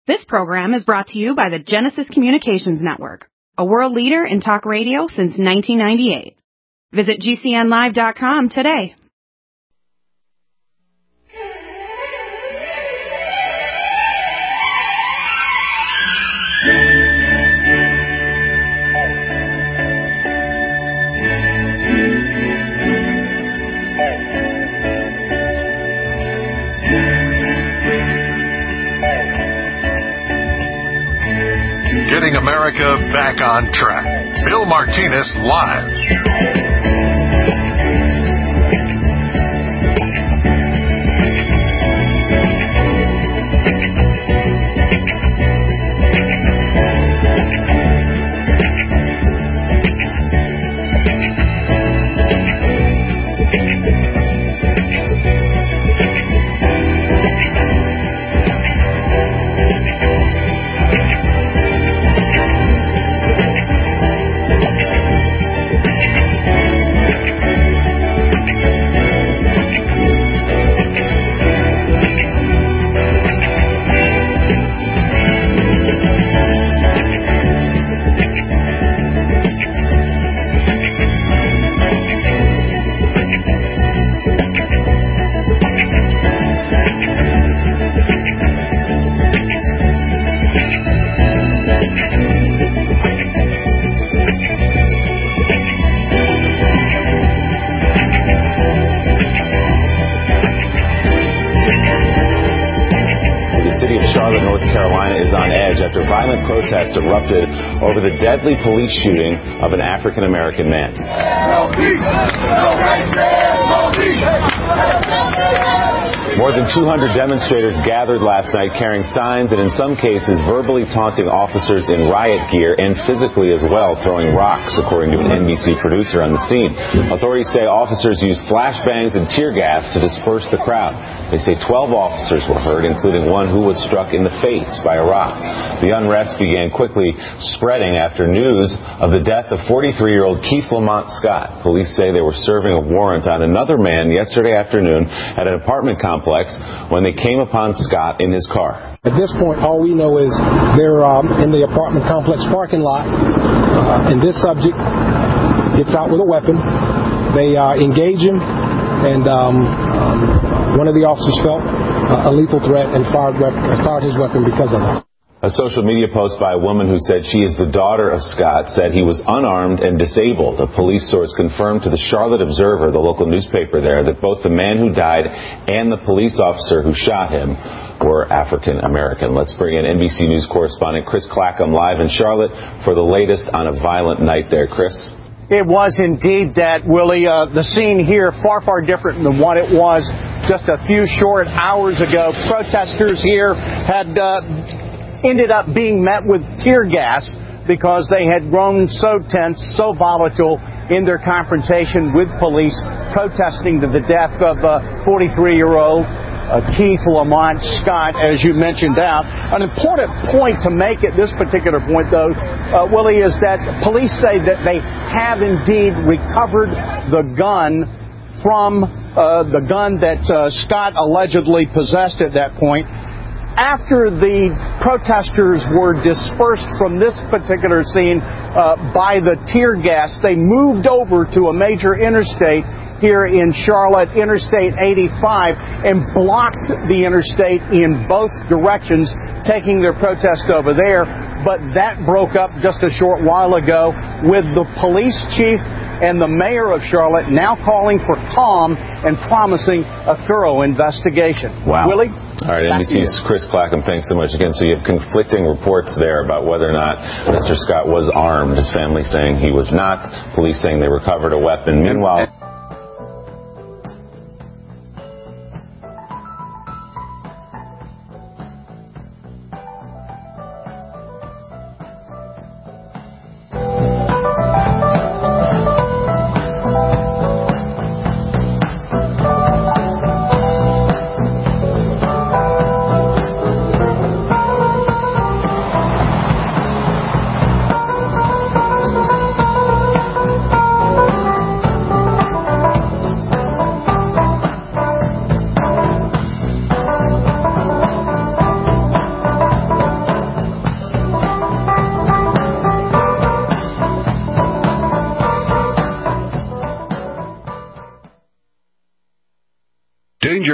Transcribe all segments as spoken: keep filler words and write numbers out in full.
This program is brought to you by the Genesis Communications Network, a world leader in talk radio since nineteen ninety-eight. Visit G C N live dot com today. Getting America back on track. Bill Martinez live. Protest erupted over the deadly police shooting of an African-American man. More than two hundred demonstrators gathered last night carrying signs and in some cases verbally taunting officers in riot gear and physically as well, throwing rocks, according to an N B C producer on the scene. Authorities say officers used flashbangs and tear gas to disperse the crowd. They say twelve officers were hurt, including one who was struck in the face by a rock. The unrest began quickly spreading after news of the death of forty-three-year-old Keith Lamont Scott. Police say they were serving a warrant on another man yesterday afternoon at an apartment complex when they came upon Scott in his car. At this point, all we know is they're um, in the apartment complex parking lot, uh, and this subject gets out with a weapon. They uh, engage him, and um, um, one of the officers felt uh, a lethal threat and fired, rep- fired his weapon because of that. A social media post by a woman who said she is the daughter of Scott said he was unarmed and disabled. A police source confirmed to the Charlotte Observer, the local newspaper there, that both the man who died and the police officer who shot him were African American. Let's bring in N B C News correspondent Chris Clackham live in Charlotte for the latest on a violent night there. Chris? It was indeed that, Willie. Uh, the scene here far, far different than what it was just a few short hours ago. Protesters here had Uh, ended up being met with tear gas because they had grown so tense, so volatile in their confrontation with police, protesting to the death of uh, forty-three-year-old uh, Keith Lamont Scott, as you mentioned out. An important point to make at this particular point, though, uh, Willie, is that police say that they have indeed recovered the gun from uh, the gun that uh, Scott allegedly possessed at that point. After the protesters were dispersed from this particular scene uh, by the tear gas, they moved over to a major interstate here in Charlotte, Interstate eighty-five, and blocked the interstate in both directions, taking their protest over there. But that broke up just a short while ago with the police chief and the mayor of Charlotte now calling for calm and promising a thorough investigation. Wow. Willie? All right, N B C's Chris Clackham, thanks so much again. So you have conflicting reports there about whether or not Mister Scott was armed. His family saying he was not. Police saying they recovered a weapon. Meanwhile...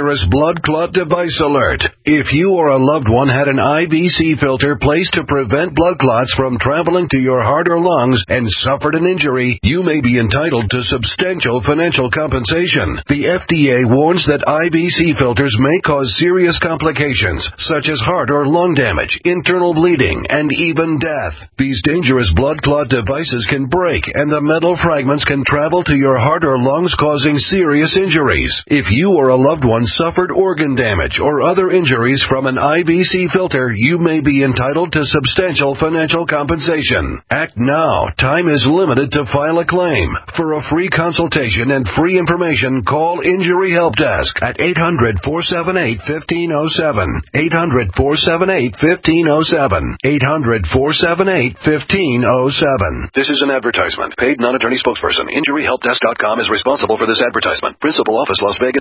dangerous blood clot device alert. If you or a loved one had an I V C filter placed to prevent blood clots from traveling to your heart or lungs and suffered an injury, you may be entitled to substantial financial compensation. The F D A warns that I V C filters may cause serious complications, such as heart or lung damage, internal bleeding, and even death. These dangerous blood clot devices can break, and the metal fragments can travel to your heart or lungs, causing serious injuries. If you or a loved one suffered organ damage or other injuries from an I V C filter, you may be entitled to substantial financial compensation. Act now. Time is limited to file a claim. For a free consultation and free information, call Injury Help Desk at eight hundred, four seven eight, one five zero seven. eight hundred, four seven eight, one five zero seven. eight hundred, four seven eight, one five zero seven. This is an advertisement. Paid non-attorney spokesperson. Injury Help Desk dot com is responsible for this advertisement. Principal office, Las Vegas.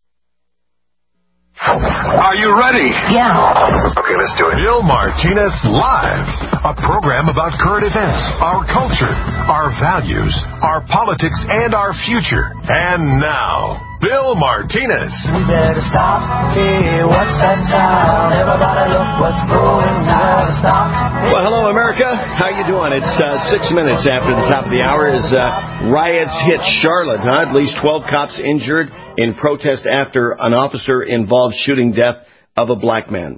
Are you ready? Yeah. Okay, let's do it. Bill Martinez Live, a program about current events, our culture, our values, our politics, and our future. And now, Bill Martinez. We better stop. Hey, what's that sound? Everybody look what's going down. Stop. Well, hello, America. How you doing? It's uh, six minutes after the top of the hour as uh, riots hit Charlotte. Huh? At least twelve cops injured in protest after an officer involved shooting death of a black man.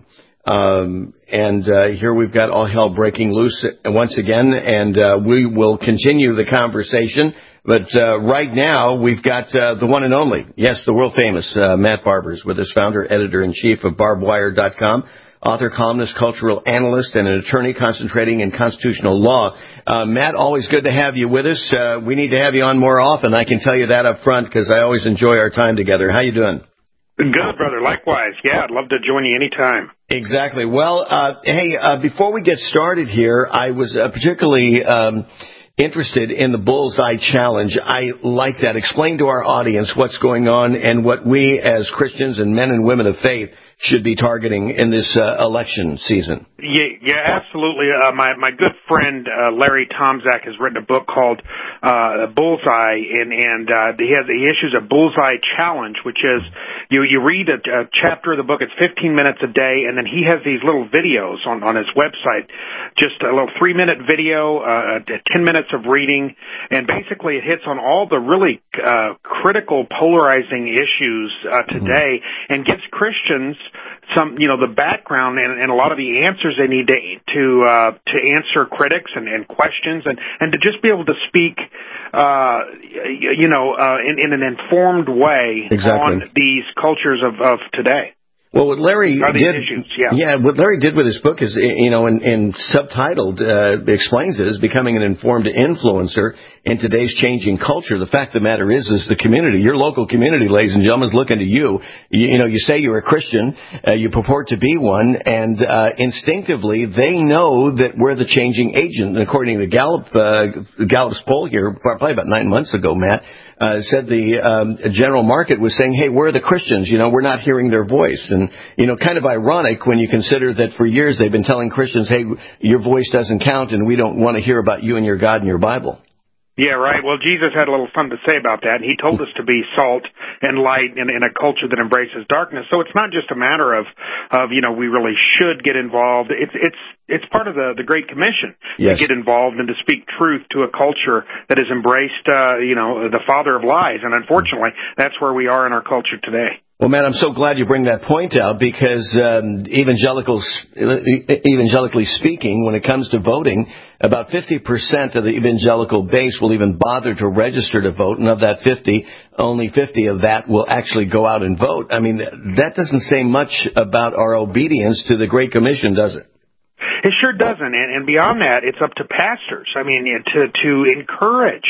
Um, and uh, here we've got all hell breaking loose once again, and uh, we will continue the conversation. But uh, right now, we've got uh, the one and only, yes, the world-famous uh, Matt Barbers with us, founder, editor-in-chief of barbed wire dot com, author, columnist, cultural analyst, and an attorney concentrating in constitutional law. Uh, Matt, always good to have you with us. Uh, we need to have you on more often. I can tell you that up front because I always enjoy our time together. How you doing? Good, brother. Likewise. Yeah, I'd love to join you anytime. Exactly. Well, uh, hey, uh, before we get started here, I was uh, particularly um, interested in the Bullseye Challenge. I like that. Explain to our audience what's going on and what we as Christians and men and women of faith should be targeting in this uh, election season. Yeah, yeah, absolutely. Uh, my my good friend uh, Larry Tomczak has written a book called uh, Bullseye, and and uh, he has he issues a Bullseye Challenge, which is you you read a, a chapter of the book. It's fifteen minutes a day, and then he has these little videos on on his website, just a little three minute video, uh, ten minutes of reading, and basically it hits on all the really uh, critical, polarizing issues uh, today, mm-hmm. and gives Christians some, you know, the background and, and a lot of the answers they need to to uh, to answer critics and, and questions, and, and to just be able to speak, uh, you know, uh, in, in an informed way exactly. on these cultures of, of today. Well, what Larry did, issues, yeah. yeah, what Larry did with his book is, you know, in, in subtitled, uh, explains it as becoming an informed influencer in today's changing culture. The fact of the matter is, is the community, your local community, ladies and gentlemen, is looking to you. You, you know, you say you're a Christian, uh, you purport to be one, and uh, instinctively they know that we're the changing agent. And according to Gallup, uh, Gallup's poll here, probably about nine months ago, Matt, Uh, said the um, general market was saying, hey, where are the Christians? You know, we're not hearing their voice. And, you know, kind of ironic when you consider that for years they've been telling Christians, hey, your voice doesn't count and we don't want to hear about you and your God and your Bible. Yeah, right. Well, Jesus had a little something to say about that. He told us to be salt and light in, in a culture that embraces darkness. So it's not just a matter of, of you know, we really should get involved. It's it's it's part of the, the Great Commission yes. to get involved and to speak truth to a culture that has embraced, uh, you know, the father of lies. And unfortunately, that's where we are in our culture today. Well, man, I'm so glad you bring that point out because um, evangelicals, evangelically speaking, when it comes to voting, about fifty percent of the evangelical base will even bother to register to vote, and of that fifty, only fifty of that will actually go out and vote. I mean, that doesn't say much about our obedience to the Great Commission, does it? It sure doesn't, and, and beyond that, it's up to pastors. I mean, to to encourage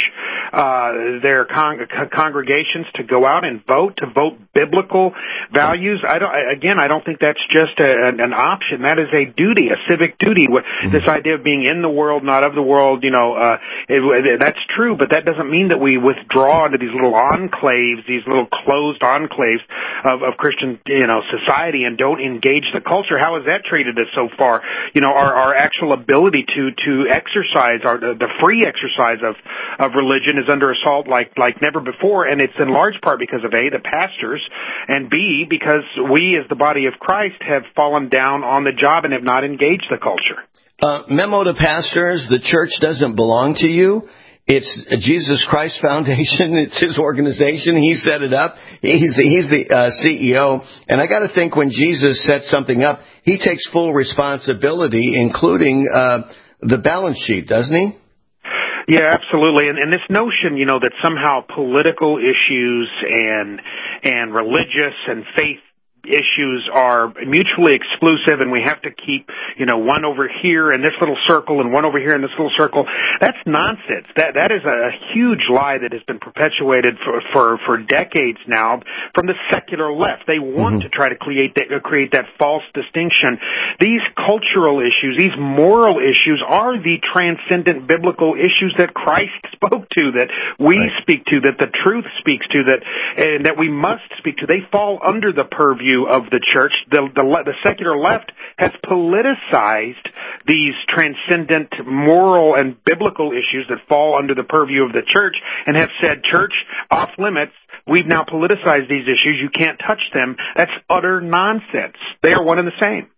uh, their con- congregations to go out and vote, to vote biblical values. I don't. Again, I don't think that's just a, an option. That is a duty, a civic duty. Mm-hmm. This idea of being in the world, not of the world. You know, uh, it, that's true, but that doesn't mean that we withdraw into these little enclaves, these little closed enclaves of, of Christian, you know, society, and don't engage the culture. How has that treated us so far? You know, our our, our actual ability to, to exercise, our, the free exercise of, of religion is under assault like, like never before, and it's in large part because of A, the pastors, and B, because we as the body of Christ have fallen down on the job and have not engaged the culture. Uh, memo to pastors, the church doesn't belong to you. It's Jesus Christ Foundation. It's his organization. He set it up. He's the, he's the uh, C E O. And I got to think when Jesus sets something up, he takes full responsibility, including uh, the balance sheet, doesn't he? Yeah, absolutely. And, and this notion, you know, that somehow political issues and and religious and faith issues are mutually exclusive, and we have to keep, you know, one over here in this little circle and one over here in this little circle. That's nonsense. That that is a huge lie that has been perpetuated for for, for decades now from the secular left. They want mm-hmm. to try to create that, create that false distinction. These cultural issues, these moral issues, are the transcendent biblical issues that Christ spoke to, that we right. speak to, that the truth speaks to, that and that we must speak to. They fall under the purview of the church. The, the, the secular left has politicized these transcendent moral and biblical issues that fall under the purview of the church and have said, church, off limits. We've now politicized these issues. You can't touch them. That's utter nonsense. They are one and the same.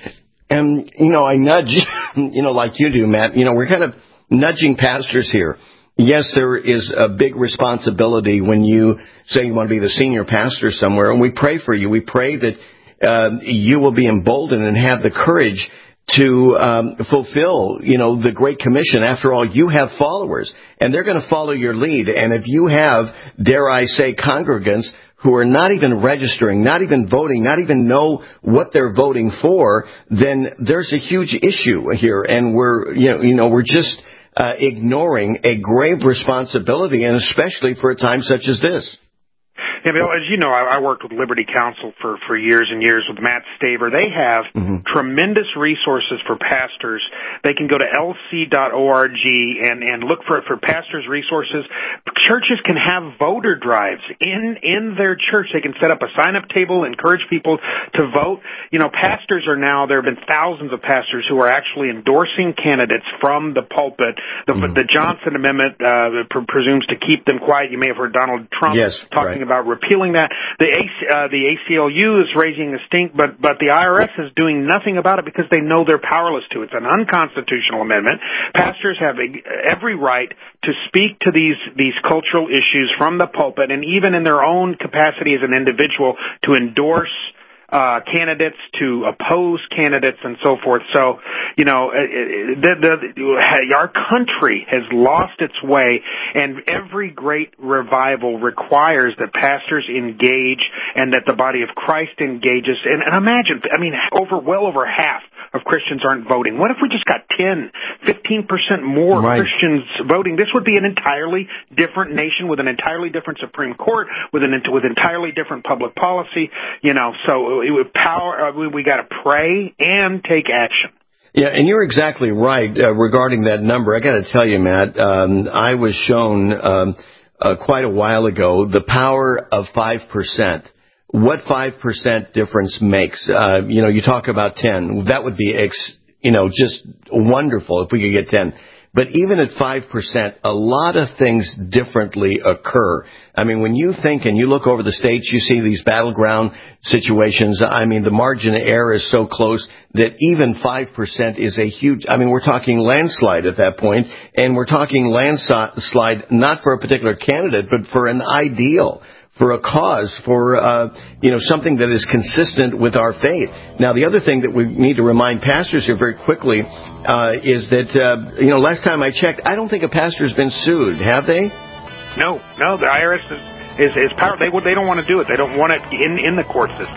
And, you know, I nudge, you know, like you do, Matt, you know, we're kind of nudging pastors here. Yes, there is a big responsibility when you say you want to be the senior pastor somewhere, and we pray for you. We pray that uh, you will be emboldened and have the courage to um, fulfill, you know, the Great Commission. After all, you have followers, and they're going to follow your lead. And if you have, dare I say, congregants who are not even registering, not even voting, not even know what they're voting for, then there's a huge issue here, and we're, you know, you know, we're just Uh, ignoring a grave responsibility, and especially for a time such as this. Yeah, Bill, as you know, I, I worked with Liberty Counsel for, for years and years with Matt Staver. They have mm-hmm. tremendous resources for pastors. They can go to L C dot org and, and look for, for pastors' resources. Churches can have voter drives in, in their church. They can set up a sign-up table, encourage people to vote. You know, pastors are now, there have been thousands of pastors who are actually endorsing candidates from the pulpit. The, mm-hmm. the Johnson Amendment uh, pre- presumes to keep them quiet. You may have heard Donald Trump yes, talking right. about repealing that. The A C, uh, the A C L U is raising the stink, but but the I R S is doing nothing about it because they know they're powerless to. It's an unconstitutional amendment. Pastors have a, every right to speak to these these cultural issues from the pulpit, and even in their own capacity as an individual to endorse Uh, candidates, to oppose candidates, and so forth. So, you know, the, the, our country has lost its way, and every great revival requires that pastors engage and that the body of Christ engages. And, and imagine, I mean, over well over half of Christians aren't voting. What if we just got ten, fifteen percent more right. Christians voting? This would be an entirely different nation with an entirely different Supreme Court, with an with entirely different public policy. You know, so it would power. Uh, we, we got to pray and take action. Yeah, and you're exactly right uh, regarding that number. I got to tell you, Matt, um, I was shown um, uh, quite a while ago the power of five percent. What five percent difference makes. Uh, you know, you talk about ten. That would be, ex- you know, just wonderful if we could get ten. But even at five percent, a lot of things differently occur. I mean, when you think and you look over the states, you see these battleground situations. I mean, the margin of error is so close that even five percent is a huge, I mean, we're talking landslide at that point, and we're talking landslide not for a particular candidate, but for an ideal, for a cause, for, uh, you know, something that is consistent with our faith. Now, the other thing that we need to remind pastors here very quickly uh, is that, uh, you know, last time I checked, I don't think a pastor has been sued, have they? No, no, the I R S is, is, is power. They, they don't want to do it. They don't want it in, in the court system.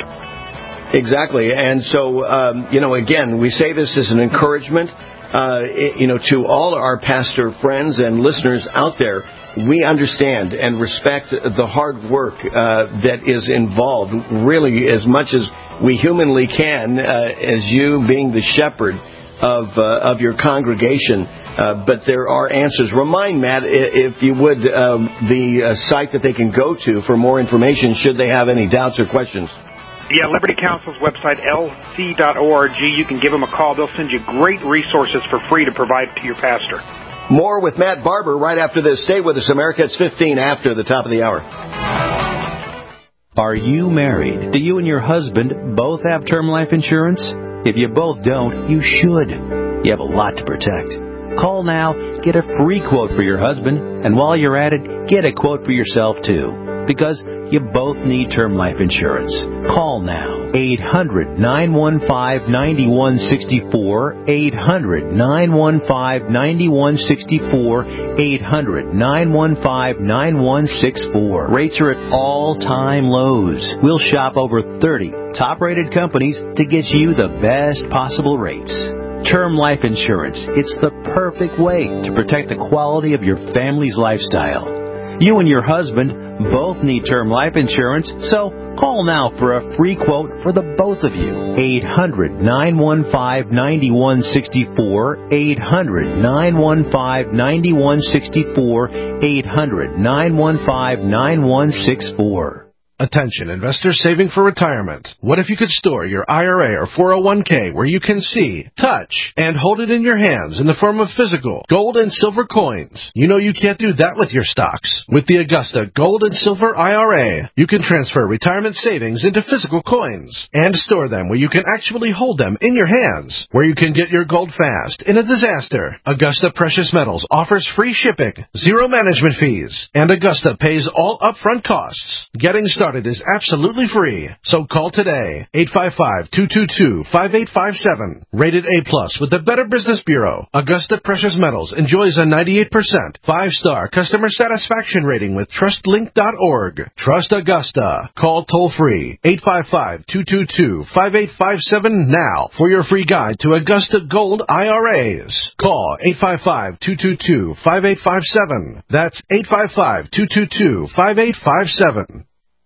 Exactly. And so, um, you know, again, we say this as an encouragement, uh, you know, to all our pastor friends and listeners out there. We understand and respect the hard work uh, that is involved, really as much as we humanly can, uh, as you being the shepherd of uh, of your congregation. Uh, but there are answers. Remind Matt, if you would, um, the uh, site that they can go to for more information should they have any doubts or questions. Yeah, Liberty Counsel's website, L C dot org. You can give them a call. They'll send you great resources for free to provide to your pastor. More with Matt Barber right after this. Stay with us, America. It's fifteen after the top of the hour. Are you married? Do you and your husband both have term life insurance? If you both don't, you should. You have a lot to protect. Call now, get a free quote for your husband, and while you're at it, get a quote for yourself too. Because you both need term life insurance. Call now. eight hundred, nine one five, nine one six four. eight hundred, nine one five, nine one six four. eight hundred, nine one five, nine one six four. Rates are at all-time lows. We'll shop over thirty top-rated companies to get you the best possible rates. Term life insurance. It's the perfect way to protect the quality of your family's lifestyle. You and your husband both need term life insurance, so call now for a free quote for the both of you. eight hundred, nine one five, nine one six four. eight hundred, nine one five, nine one six four. eight hundred, nine one five, nine one six four. Attention, investors saving for retirement. What if you could store your I R A or four oh one k where you can see, touch, and hold it in your hands in the form of physical gold and silver coins? You know you can't do that with your stocks. With the Augusta Gold and Silver I R A, you can transfer retirement savings into physical coins and store them where you can actually hold them in your hands, where you can get your gold fast in a disaster. Augusta Precious Metals offers free shipping, zero management fees, and Augusta pays all upfront costs. Getting started It is absolutely free. So call today, eight five five, two two two, five eight five seven. Rated A plus with the Better Business Bureau, Augusta Precious Metals enjoys a ninety-eight percent five-star customer satisfaction rating with trust link dot org. Trust Augusta. Call toll-free, eight five five, two two two, five eight five seven now for your free guide to Augusta Gold I R As. Call eight five five, two two two, five eight five seven. That's eight five five, two two two, five eight five seven.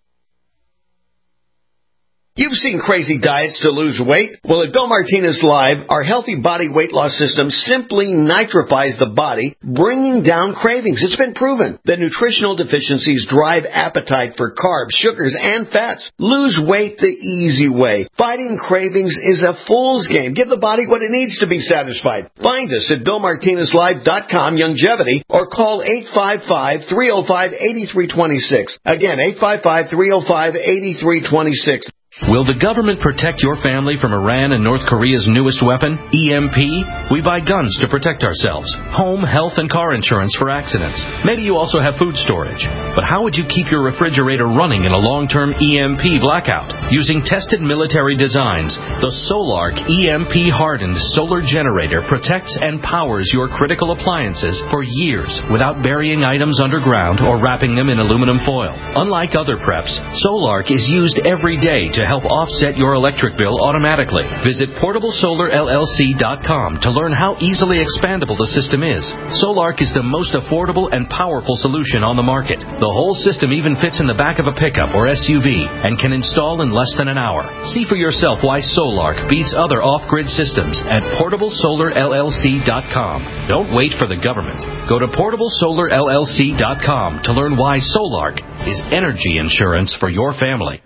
You've seen crazy diets to lose weight. Well, at Bill Martinez Live, our healthy body weight loss system simply nitrifies the body, bringing down cravings. It's been proven that nutritional deficiencies drive appetite for carbs, sugars, and fats. Lose weight the easy way. Fighting cravings is a fool's game. Give the body what it needs to be satisfied. Find us at bill martinez live dot com, Longevity, or call eight five five, three oh five, eight three two six. Again, eight five five, three oh five, eight three two six. Will the government protect your family from Iran and North Korea's newest weapon, E M P? We buy guns to protect ourselves, home, health, and car insurance for accidents. Maybe you also have food storage. But how would you keep your refrigerator running in a long-term E M P blackout? Using tested military designs, the Solark E M P-hardened solar generator protects and powers your critical appliances for years without burying items underground or wrapping them in aluminum foil. Unlike other preps, Solark is used every day to help offset your electric bill automatically. Visit portable solar L L C dot com to learn how easily expandable the system is. Solark is the most affordable and powerful solution on the market. The whole system even fits in the back of a pickup or S U V and can install in less than an hour. See for yourself why Solark beats other off-grid systems at portable solar L L C dot com. Don't wait for the government. Go to portable solar L L C dot com to learn why Solark is energy insurance for your family.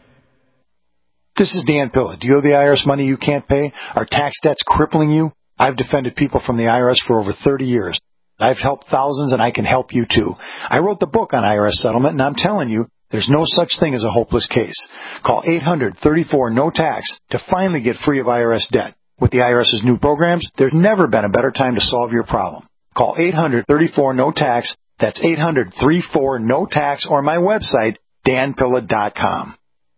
This is Dan Pilla. Do you owe the I R S money you can't pay? Are tax debts crippling you? I've defended people from the I R S for over thirty years. I've helped thousands, and I can help you too. I wrote the book on I R S settlement, and I'm telling you, there's no such thing as a hopeless case. Call eight hundred, thirty-four, no tax to finally get free of I R S debt. With the IRS's new programs, there's never been a better time to solve your problem. Call eight hundred, thirty-four, no tax. That's eight hundred, thirty-four, no tax, or my website, dan pilla dot com.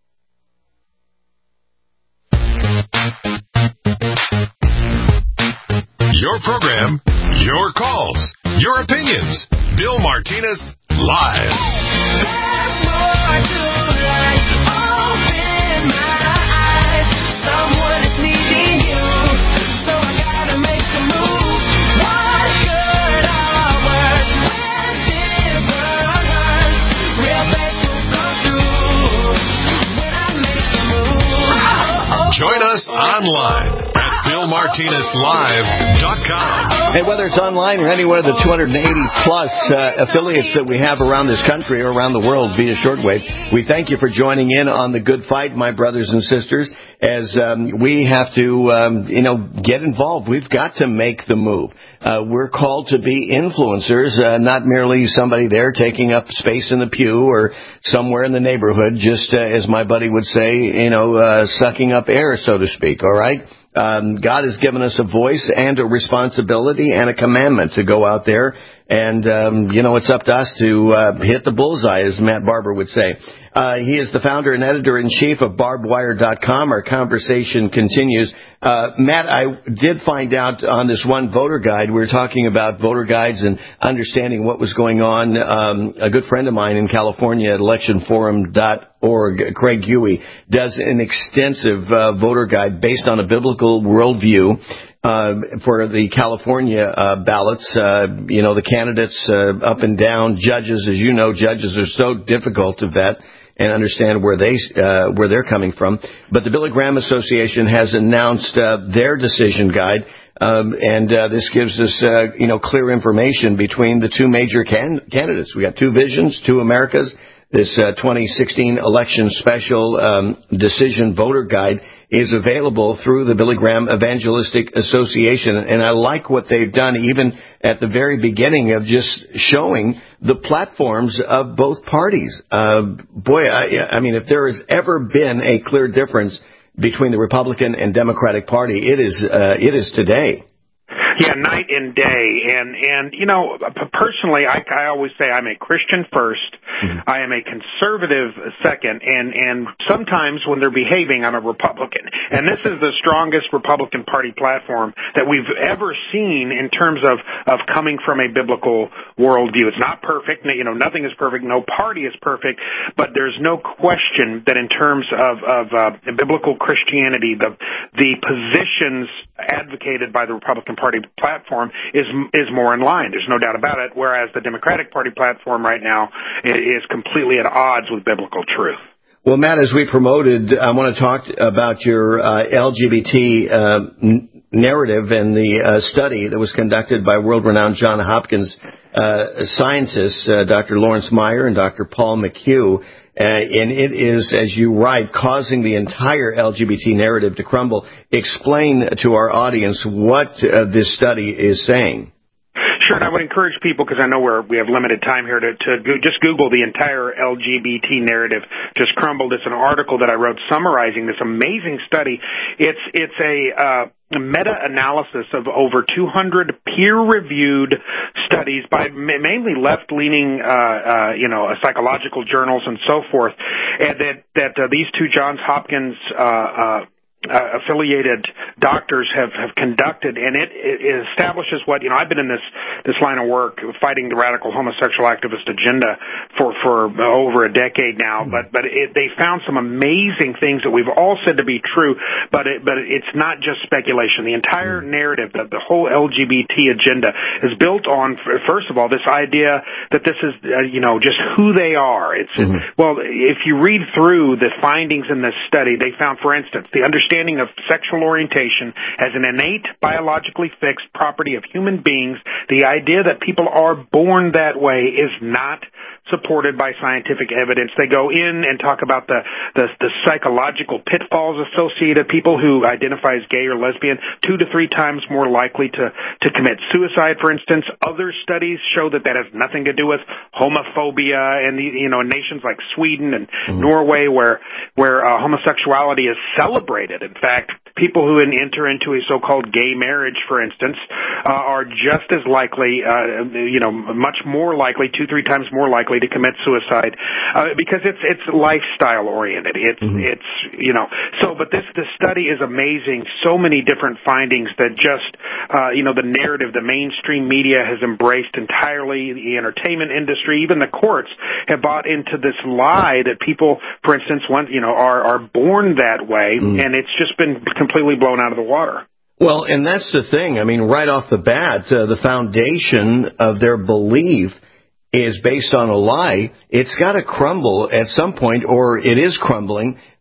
Your program, your calls, your opinions. Bill Martinez, live. There's more to life. Open my eyes. Someone is needing you. So I gotta make a move. What good are words when different hurts? Real things will come through when I make a move. Join us online at bill Bill Martinez Live dot com. And whether it's online or any one of the two hundred eighty plus uh, affiliates that we have around this country or around the world via shortwave, we thank you for joining in on the good fight, my brothers and sisters, as um, we have to, um, you know, get involved. We've got to make the move. Uh, we're called to be influencers, uh, not merely somebody there taking up space in the pew or somewhere in the neighborhood, just uh, as my buddy would say, you know, uh, sucking up air, so to speak, all right? Um, God has given us a voice and a responsibility and a commandment to go out there. And, um, you know, it's up to us to uh, hit the bullseye, as Matt Barber would say. Uh, he is the founder and editor-in-chief of barbed wire dot com. Our conversation continues. Uh, Matt, I did find out on this one voter guide, we were talking about voter guides and understanding what was going on. Um, a good friend of mine in California at election forum dot org, Craig Huey, does an extensive uh, voter guide based on a biblical worldview. Uh, for the California uh, ballots, uh, you know, the candidates uh, up and down, judges, as you know, judges are so difficult to vet and understand where they uh, where they're coming from. But the Billy Graham Association has announced uh, their decision guide, um, and uh, this gives us, uh, you know, clear information between the two major can- candidates. We got two visions, two Americas. This uh, twenty sixteen election special um, decision voter guide is available through the Billy Graham Evangelistic Association. And I like what they've done even at the very beginning of just showing the platforms of both parties. Uh, boy, I, I mean, if there has ever been a clear difference between the Republican and Democratic Party, it is uh, it is today. Yeah, night and day. And, and you know, personally, I, I always say I'm a Christian first. Mm-hmm. I am a conservative second. And, and sometimes when they're behaving, I'm a Republican. And this is the strongest Republican Party platform that we've ever seen in terms of, of coming from a biblical worldview. It's not perfect. You know, nothing is perfect. No party is perfect. But there's no question that in terms of, of uh, biblical Christianity, the, the positions advocated by the Republican Party platform is is more in line. There's no doubt about it, whereas the Democratic Party platform right now is completely at odds with biblical truth. Well, Matt, as we promoted, I want to talk about your uh, L G B T uh, n- narrative and the uh, study that was conducted by world-renowned Johns Hopkins uh, scientists, uh, Doctor Lawrence Meyer and Doctor Paul McHugh. Uh, and it is, as you write, causing the entire L G B T narrative to crumble. Explain to our audience what uh, this study is saying. Sure, and I would encourage people, because I know we're, we have limited time here, to, to go, just Google the entire L G B T narrative just crumbled. It's an article that I wrote summarizing this amazing study. It's it's a uh, meta-analysis of over two hundred peer-reviewed studies by mainly left-leaning, uh, uh, you know, psychological journals and so forth, and that that uh, these two Johns Hopkins uh, uh, Uh, affiliated doctors have, have conducted, and it, it establishes what, you know, I've been in this, this line of work fighting the radical homosexual activist agenda for, for over a decade now, but, but it, they found some amazing things that we've all said to be true, but it, but it's not just speculation. The entire narrative, the, the whole L G B T agenda is built on, first of all, this idea that this is, uh, you know, just who they are. It's, mm-hmm. well, if you read through the findings in this study, they found, for instance, the understanding of sexual orientation as an innate, biologically fixed property of human beings. The idea that people are born that way is not supported by scientific evidence. They go in and talk about the, the, the psychological pitfalls associated. People who identify as gay or lesbian, two to three times more likely to, to commit suicide, for instance. Other studies show that that has nothing to do with homophobia, and, the, you know, in nations like Sweden and mm-hmm. Norway, where, where uh, homosexuality is celebrated. In fact, people who enter into a so-called gay marriage, for instance, uh, are just as likely, uh, you know, much more likely, two, three times more likely to commit suicide, uh, because it's it's lifestyle oriented. It's mm-hmm. it's you know. So, but this this study is amazing. So many different findings that just uh, you know the narrative, the mainstream media has embraced entirely. The entertainment industry, even the courts, have bought into this lie that people, for instance, want you know are are born that way, mm-hmm. and it's just been completely blown out of the water. Well, and that's the thing. I mean, right off the bat, uh, the foundation of their belief is based on a lie. It's got to crumble at some point, or it is crumbling.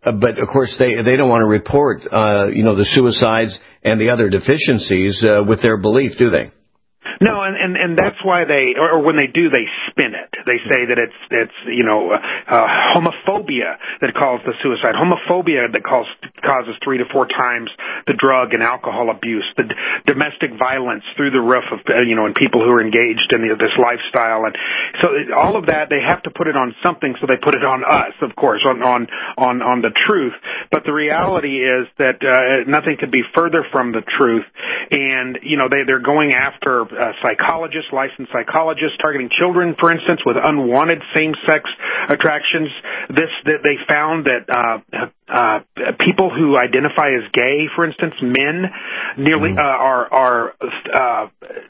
Uh, but of course, they they don't want to report, uh, you know, the suicides and the other deficiencies uh, with their belief, do they? No, and, and, and that's why they, or, or when they do, they spin it. They say that it's, it's, you know, uh, uh, homophobia that calls the suicide, homophobia that calls, causes three to four times the drug and alcohol abuse, the d- domestic violence through the roof of, uh, you know, and people who are engaged in the, this lifestyle. And so it, all of that, they have to put it on something, so they put it on us, of course, on, on, on, on the truth. But the reality is that, uh, nothing could be further from the truth. And, you know, they, they're going after, uh, psychologists, licensed psychologists, targeting children, for instance, with unwanted same-sex attractions. This, that they found that uh, uh, people who identify as gay, for instance, men, nearly uh, are are. Uh,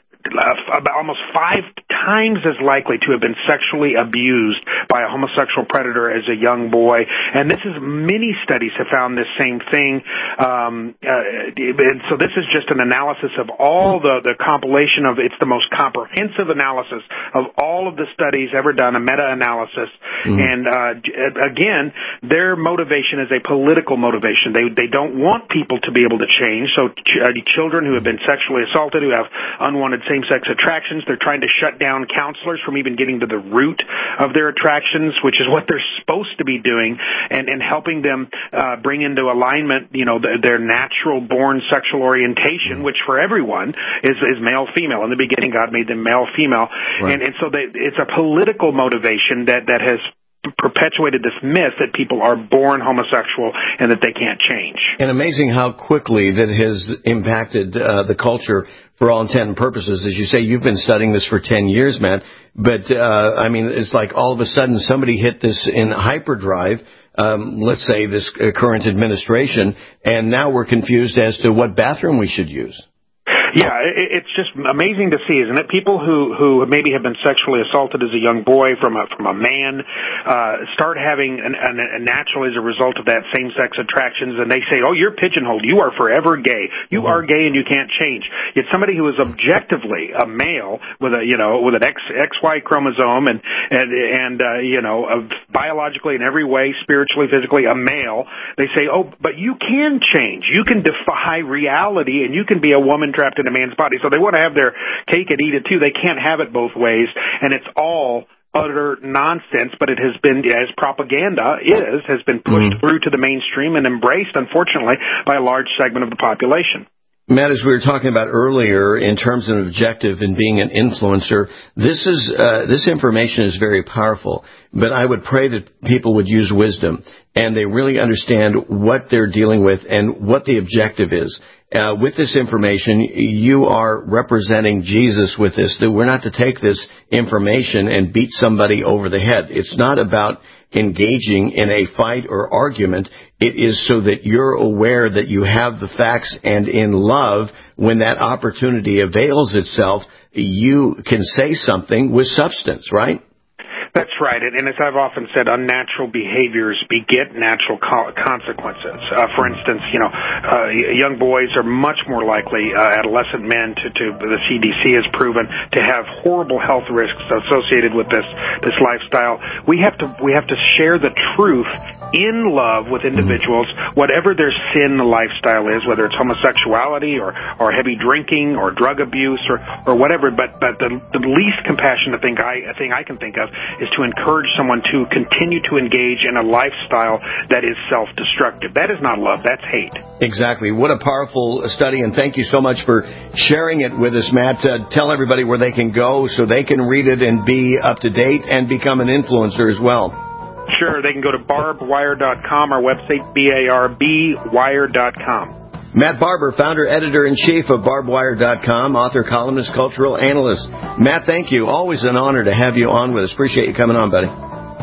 Uh, about almost five times as likely to have been sexually abused by a homosexual predator as a young boy. And this is, many studies have found this same thing. Um, uh, and so this is just an analysis of all the, the compilation of, it's the most comprehensive analysis of all of the studies ever done, a meta-analysis. Mm-hmm. And uh, again, their motivation is a political motivation. They, they don't want people to be able to change. So ch- uh, children who have been sexually assaulted, who have unwanted same same-sex attractions. They're trying to shut down counselors from even getting to the root of their attractions, which is what they're supposed to be doing, and, and helping them uh, bring into alignment, you know, the, their natural-born sexual orientation, which for everyone is, is male-female. In the beginning, God made them male-female. Right. And, and so they, it's a political motivation that, that has perpetuated this myth that people are born homosexual and that they can't change. And amazing how quickly that has impacted uh, the culture for all intent and purposes. As you say, you've been studying this for ten years, Matt. But, uh, I mean, it's like all of a sudden somebody hit this in hyperdrive, um, let's say this uh, current administration, and now we're confused as to what bathroom we should use. Yeah, it's just amazing to see, isn't it? People who, who maybe have been sexually assaulted as a young boy from a, from a man, uh, start having an, an, a naturally as a result of that same-sex attractions, and they say, oh, you're pigeonholed. You are forever gay. You are gay and you can't change. Yet somebody who is objectively a male with a, you know, with an X, XY chromosome and, and, and, uh, you know, of biologically in every way, spiritually, physically, a male, they say, oh, but you can change. You can defy reality and you can be a woman trapped in a man's body. So they want to have their cake and eat it too. They can't have it both ways, and it's all utter nonsense, but it has been, as propaganda is, has been pushed mm. through to the mainstream and embraced, unfortunately, by a large segment of the population. Matt, as we were talking about earlier, in terms of an objective in being an influencer, this is uh, this information is very powerful. But I would pray that people would use wisdom and they really understand what they're dealing with and what the objective is. Uh, with this information, you are representing Jesus with this, that we're not to take this information and beat somebody over the head. It's not about engaging in a fight or argument. It is so that you're aware that you have the facts, and in love, when that opportunity avails itself, you can say something with substance, right? That's right. And as I've often said, unnatural behaviors beget natural co- consequences. Uh, for instance, you know, uh, young boys are much more likely, uh, adolescent men, to, to the C D C has proven, to have horrible health risks associated with this this lifestyle. We have to we have to share the truth in love with individuals, whatever their sin lifestyle is, whether it's homosexuality or, or heavy drinking or drug abuse or, or whatever. But but the, the least compassionate thing I thing I can think of is to encourage someone to continue to engage in a lifestyle that is self-destructive. That is not love. That's hate. Exactly. What a powerful study, and thank you so much for sharing it with us, Matt. Uh, tell everybody where they can go so they can read it and be up to date and become an influencer as well. Sure. They can go to barb wire dot com, our website, B A R B wire dot com. Matt Barber, founder, editor-in-chief of barb wire dot com, author, columnist, cultural analyst. Matt, thank you. Always an honor to have you on with us. Appreciate you coming on, buddy.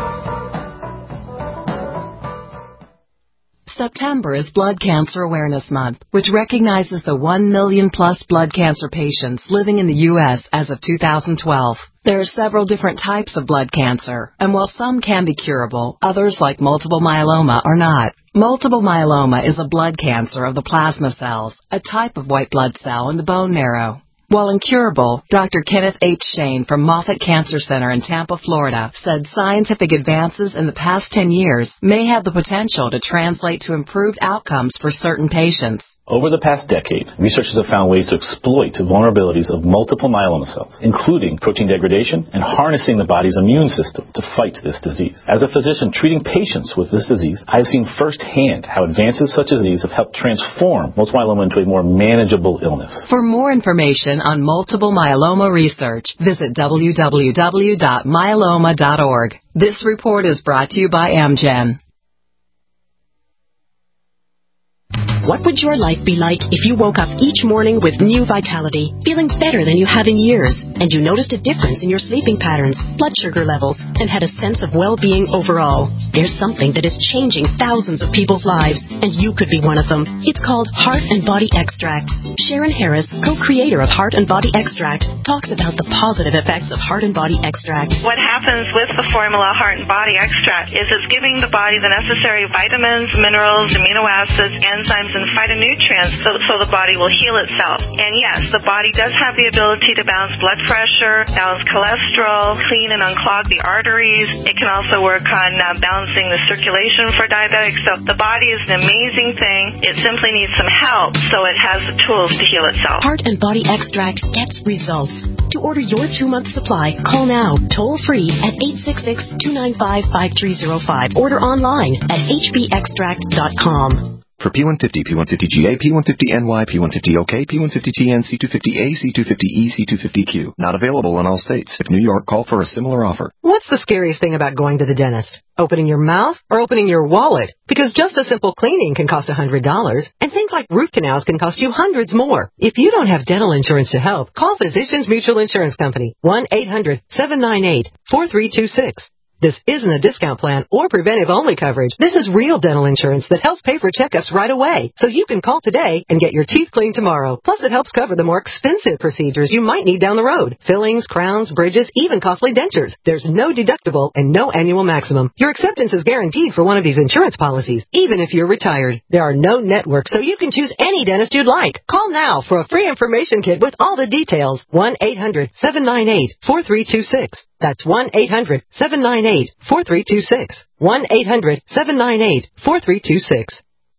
September is Blood Cancer Awareness Month, which recognizes the one million plus blood cancer patients living in the U S as of two thousand twelve. There are several different types of blood cancer, and while some can be curable, others, like multiple myeloma, are not. Multiple myeloma is a blood cancer of the plasma cells, a type of white blood cell in the bone marrow. While incurable, Doctor Kenneth H. Shane from Moffitt Cancer Center in Tampa, Florida, said scientific advances in the past ten years may have the potential to translate to improved outcomes for certain patients. Over the past decade, researchers have found ways to exploit the vulnerabilities of multiple myeloma cells, including protein degradation and harnessing the body's immune system to fight this disease. As a physician treating patients with this disease, I have seen firsthand how advances such as these have helped transform multiple myeloma into a more manageable illness. For more information on multiple myeloma research, visit w w w dot myeloma dot org. This report is brought to you by Amgen. What would your life be like if you woke up each morning with new vitality, feeling better than you have in years, and you noticed a difference in your sleeping patterns, blood sugar levels, and had a sense of well-being overall? There's something that is changing thousands of people's lives, and you could be one of them. It's called Heart and Body Extract. Sharon Harris, co-creator of Heart and Body Extract, talks about the positive effects of Heart and Body Extract. What happens with the formula Heart and Body Extract is it's giving the body the necessary vitamins, minerals, amino acids, enzymes, and phytonutrients so, so the body will heal itself. And yes, the body does have the ability to balance blood pressure, balance cholesterol, clean and unclog the arteries. It can also work on uh, balancing the circulation for diabetics. So the body is an amazing thing. It simply needs some help so it has the tools to heal itself. Heart and Body Extract gets results. To order your two-month supply, call now, toll-free at eight six six, two nine five, five three zero five. Order online at h b extract dot com. For P one fifty, P one fifty G A, P one fifty N Y, P one fifty O K, P one fifty T N, C two fifty A, C two fifty E, C two fifty Q. Not available in all states. If New York, call for a similar offer. What's the scariest thing about going to the dentist? Opening your mouth or opening your wallet? Because just a simple cleaning can cost one hundred dollars, and things like root canals can cost you hundreds more. If you don't have dental insurance to help, call Physicians Mutual Insurance Company, one eight hundred, seven nine eight, four three two six. This isn't a discount plan or preventive-only coverage. This is real dental insurance that helps pay for checkups right away. So you can call today and get your teeth cleaned tomorrow. Plus, it helps cover the more expensive procedures you might need down the road. Fillings, crowns, bridges, even costly dentures. There's no deductible and no annual maximum. Your acceptance is guaranteed for one of these insurance policies, even if you're retired. There are no networks, so you can choose any dentist you'd like. Call now for a free information kit with all the details. one eight hundred, seven nine eight, four three two six. That's one eight hundred, seven nine eight, four three two six. one eight hundred, seven nine eight, four three two six.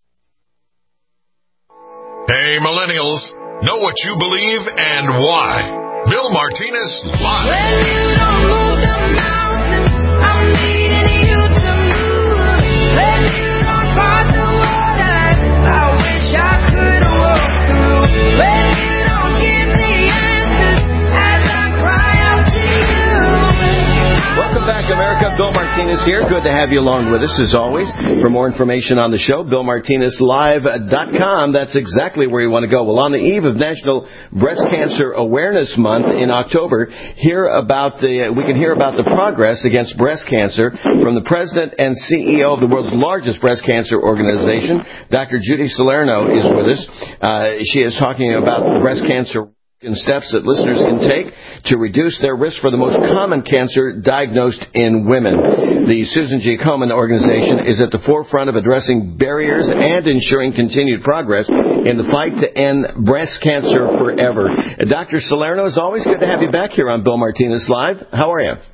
Hey, millennials, know what you believe and why. Bill Martinez Live. Well, you don't move the mountains, I'm needing you to move. Well, you don't part the waters, I wish I could walk through. Well, you don't give the answers as I cry out to you. Welcome back, America. Bill Martinez here. Good to have you along with us, as always. For more information on the show, bill martinez live dot com. That's exactly where you want to go. Well, on the eve of National Breast Cancer Awareness Month in October, hear about the we can hear about the progress against breast cancer from the president and C E O of the world's largest breast cancer organization. Doctor Judy Salerno is with us. Uh, she is talking about breast cancer and steps that listeners can take to reduce their risk for the most common cancer diagnosed in women. The Susan G. Komen organization is at the forefront of addressing barriers and ensuring continued progress in the fight to end breast cancer forever. Uh, Doctor Salerno, it's always good to have you back here on Bill Martinez Live. How are you?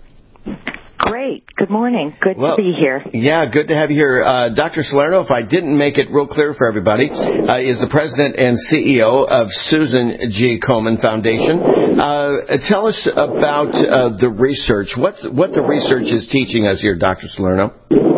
Great. Good morning. Good well, to be here. Yeah, good to have you here. Uh, Doctor Salerno, if I didn't make it real clear for everybody, uh, is the president and C E O of Susan G. Komen Foundation. Uh, tell us about uh, the research. What's, what the research is teaching us here, Doctor Salerno.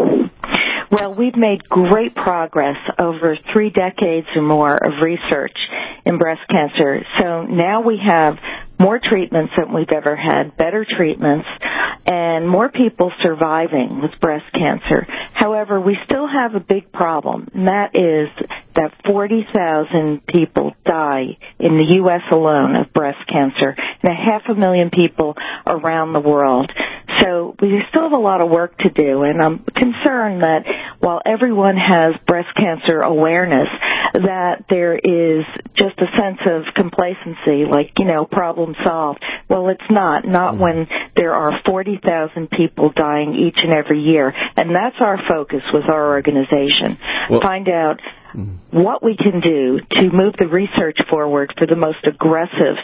Well, we've made great progress over three decades or more of research in breast cancer. So now we have more treatments than we've ever had, better treatments, and more people surviving with breast cancer. However, we still have a big problem, and that is that forty thousand people die in the U S alone of breast cancer, and a half a million people around the world. So we still have a lot of work to do, and I'm concerned that while everyone has breast cancer awareness, that there is just a sense of complacency, like, you know, problem solved. Well, it's not, not when there are forty thousand people dying each and every year, and that's our focus with our organization. Well, find out what we can do to move the research forward for the most aggressive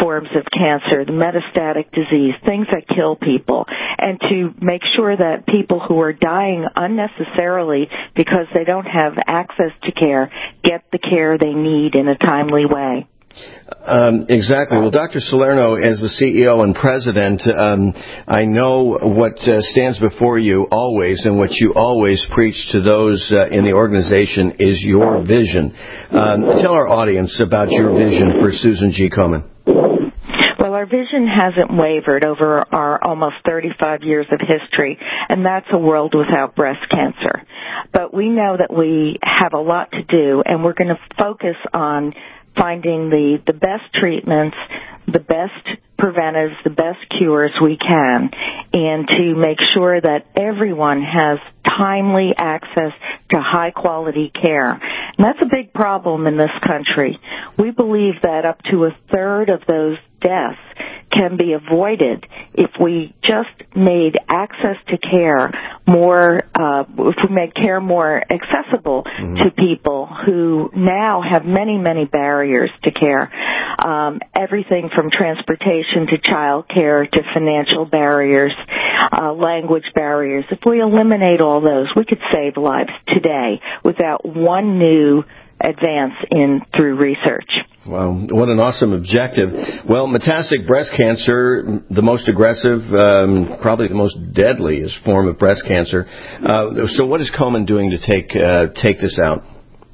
forms of cancer, the metastatic disease, things that kill people, and to make sure that people who are dying unnecessarily because they don't have access to care get the care they need in a timely way. Um, exactly. Well, Doctor Salerno, as the C E O and president, um, I know what uh, stands before you always, and what you always preach to those uh, in the organization is your vision. Um, tell our audience about your vision for Susan G. Komen. Well, our vision hasn't wavered over our almost thirty-five years of history, and that's a world without breast cancer. But we know that we have a lot to do, and we're going to focus on finding the, the best treatments, the best preventives, the best cures we can, and to make sure that everyone has timely access to high-quality care. And that's a big problem in this country. We believe that up to a third of those deaths can be avoided if we just made access to care more, uh, if we made care more accessible mm-hmm. to people who now have many, many barriers to care. Um, everything from transportation to child care to financial barriers, uh, language barriers. If we eliminate all those, we could save lives today without one new advance in through research. Wow, what an awesome objective. Well, metastatic breast cancer, the most aggressive, um, probably the most deadliest form of breast cancer. Uh, so what is Komen doing to take uh, take this out?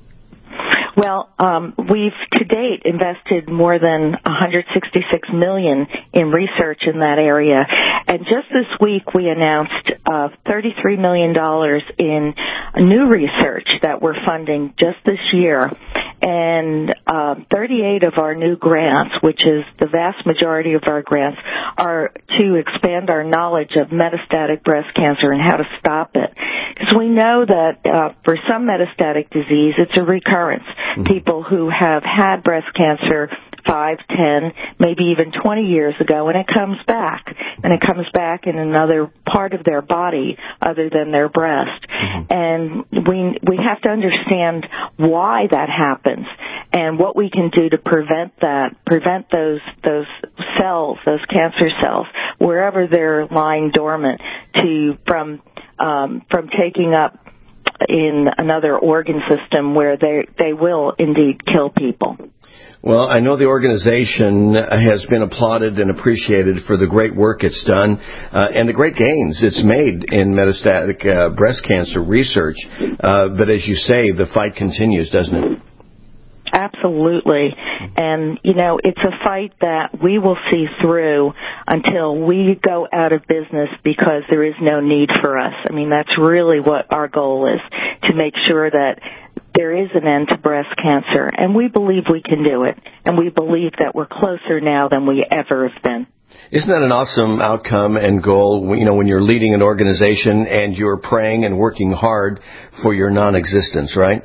Well, um, we've to date invested more than one hundred sixty-six million dollars in research in that area, and just this week we announced uh, thirty-three million dollars in new research that we're funding just this year, and uh, thirty-eight of our new grants, which is the vast majority of our grants, are to expand our knowledge of metastatic breast cancer and how to stop it. Because we know that uh, for some metastatic disease, it's a recurrence. People who have had breast cancer five, ten, maybe even twenty years ago, and it comes back. And it comes back in another part of their body other than their breast. Mm-hmm. And we we have to understand why that happens and what we can do to prevent that, prevent those those cells, those cancer cells, wherever they're lying dormant, to from um, from taking up in another organ system where they they will indeed kill people. Well, I know the organization has been applauded and appreciated for the great work it's done uh, and the great gains it's made in metastatic uh, breast cancer research. Uh, but as you say, the fight continues, doesn't it? Absolutely. And, you know, it's a fight that we will see through until we go out of business because there is no need for us. I mean, that's really what our goal is, to make sure that there is an end to breast cancer. And we believe we can do it. And we believe that we're closer now than we ever have been. Isn't that an awesome outcome and goal, you know, when you're leading an organization and you're praying and working hard for your non-existence, right?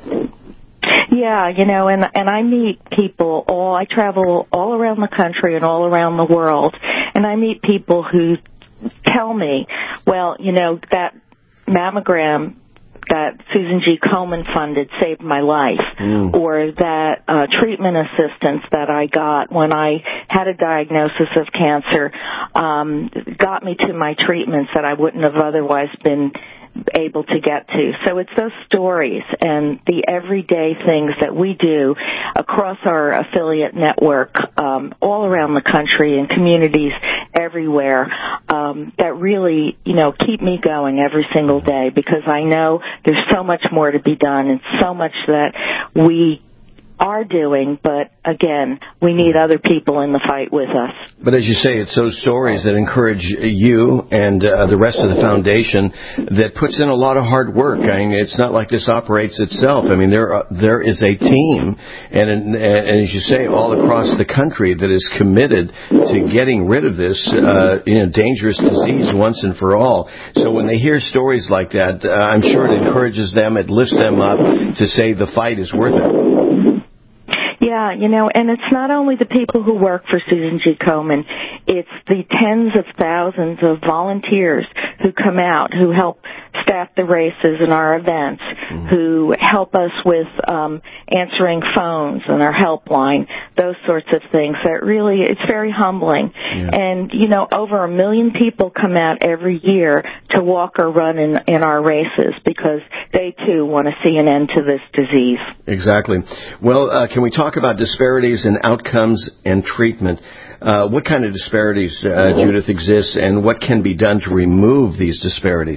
Yeah, you know, and and I meet people all, I travel all around the country and all around the world, and I meet people who tell me, well, you know, that mammogram that Susan G. Komen funded saved my life, mm. or that uh, treatment assistance that I got when I had a diagnosis of cancer um, got me to my treatments that I wouldn't have otherwise been able to get to. So it's those stories and the everyday things that we do across our affiliate network um, all around the country and communities everywhere um, that really, you know, keep me going every single day, because I know there's so much more to be done and so much that we are doing, but again, we need other people in the fight with us. But as you say, it's those stories that encourage you and uh, the rest of the foundation that puts in a lot of hard work. I mean, it's not like this operates itself. I mean, there are, there is a team, and, and, and as you say, all across the country that is committed to getting rid of this uh, you know, dangerous disease once and for all. So when they hear stories like that, uh, I'm sure it encourages them, it lifts them up to say the fight is worth it. Yeah, you know, and it's not only the people who work for Susan G. Komen, it's the tens of thousands of volunteers who come out, who help staff the races and our events, mm. who help us with um, answering phones and our helpline, those sorts of things. That really, it's very humbling. Yeah. And, you know, over a million people come out every year to walk or run in, in our races because they, too, want to see an end to this disease. Exactly. Well, uh, can we talk about disparities in outcomes and treatment? Uh, what kind of disparities, uh, Judith, exist, and what can be done to remove these disparities?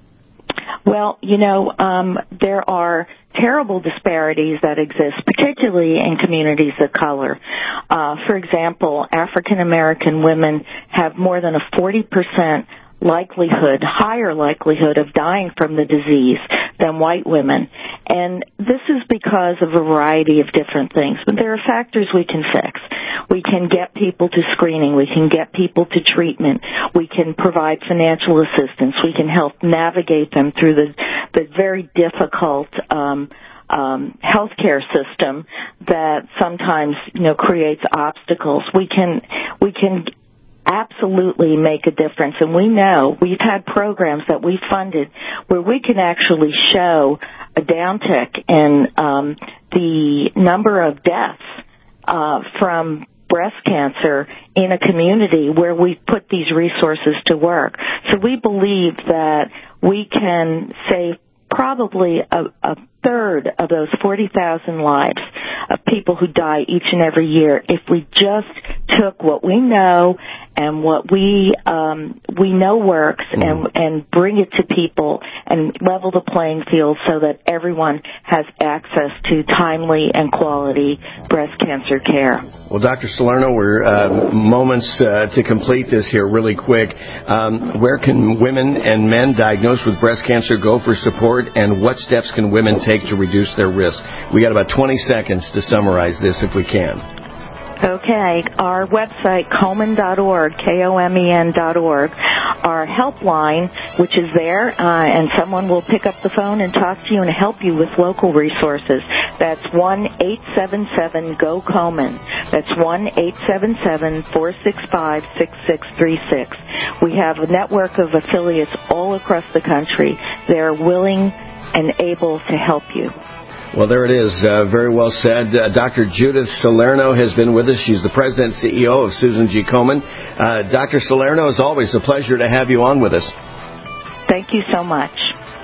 Well, you know, um, there are terrible disparities that exist, particularly in communities of color. Uh, for example, African American women have more than a forty percent likelihood, higher likelihood of dying from the disease than white women. And this is because of a variety of different things. But there are factors we can fix. We can get people to screening. We can get people to treatment. We can provide financial assistance. We can help navigate them through the, the very difficult um, um, healthcare system that sometimes, you know, creates obstacles. We can, we can absolutely make a difference. And we know we've had programs that we funded where we can actually show a downtick in um, the number of deaths uh, from breast cancer in a community where we put these resources to work. So we believe that we can save probably a, a third of those forty thousand lives of people who die each and every year if we just took what we know and what we um, we know works mm. and and bring it to people and level the playing field so that everyone has access to timely and quality breast cancer care. Well, Doctor Salerno, we're uh, moments uh, to complete this here really quick. Um, where can women and men diagnosed with breast cancer go for support, and what steps can women take to reduce their risk? We got about twenty seconds to summarize this if we can. Okay, our website, komen dot org, K O M E N dot org, our helpline, which is there, uh, and someone will pick up the phone and talk to you and help you with local resources. That's one eight seven seven G O Komen. That's one eight seven seven, four six five, six six three six. We have a network of affiliates all across the country. They're willing and able to help you. Well, there it is. Uh, very well said. Uh, Doctor Judith Salerno has been with us. She's the President and C E O of Susan G. Komen. Uh, Doctor Salerno, as always, a pleasure to have you on with us. Thank you so much.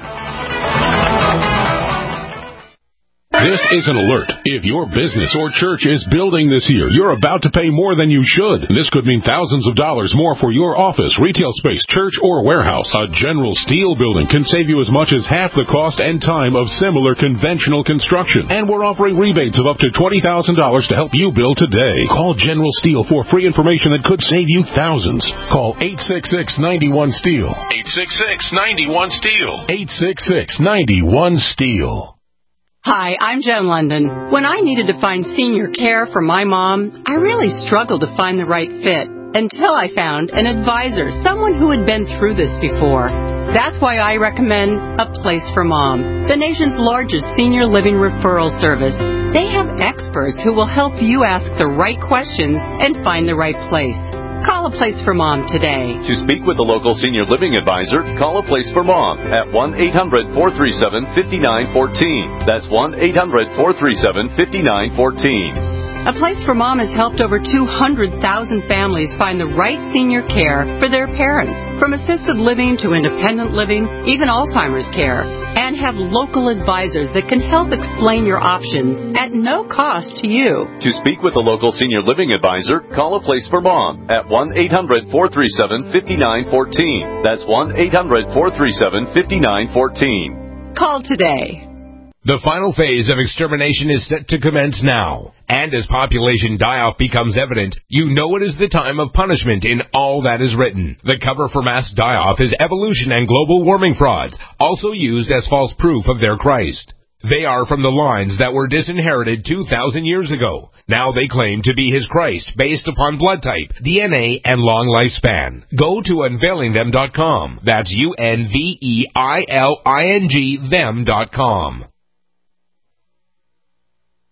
This is an alert. If your business or church is building this year, you're about to pay more than you should. This could mean thousands of dollars more for your office, retail space, church, or warehouse. A General Steel building can save you as much as half the cost and time of similar conventional construction. And we're offering rebates of up to twenty thousand dollars to help you build today. Call General Steel for free information that could save you thousands. Call eight six six, nine one, STEEL. eight six six, nine one, STEEL. eight six six, nine one, STEEL. Hi, I'm Joan London. When I needed to find senior care for my mom, I really struggled to find the right fit until I found an advisor, someone who had been through this before. That's why I recommend A Place for Mom, the nation's largest senior living referral service. They have experts who will help you ask the right questions and find the right place. Call A Place for Mom today. To speak with a local senior living advisor, call A Place for Mom at one eight hundred, four three seven, five nine one four. That's one eight hundred, four three seven, five nine one four. A Place for Mom has helped over two hundred thousand families find the right senior care for their parents, from assisted living to independent living, even Alzheimer's care, and have local advisors that can help explain your options at no cost to you. To speak with a local senior living advisor, call A Place for Mom at one eight hundred, four three seven, five nine one four. That's one eight hundred, four three seven, five nine one four. Call today. The final phase of extermination is set to commence now. And as population die-off becomes evident, you know it is the time of punishment in all that is written. The cover for mass die-off is evolution and global warming frauds, also used as false proof of their Christ. They are from the lines that were disinherited two thousand years ago. Now they claim to be his Christ based upon blood type, D N A, and long lifespan. Go to unveiling them dot com. That's U N V E I L I N G them dot com.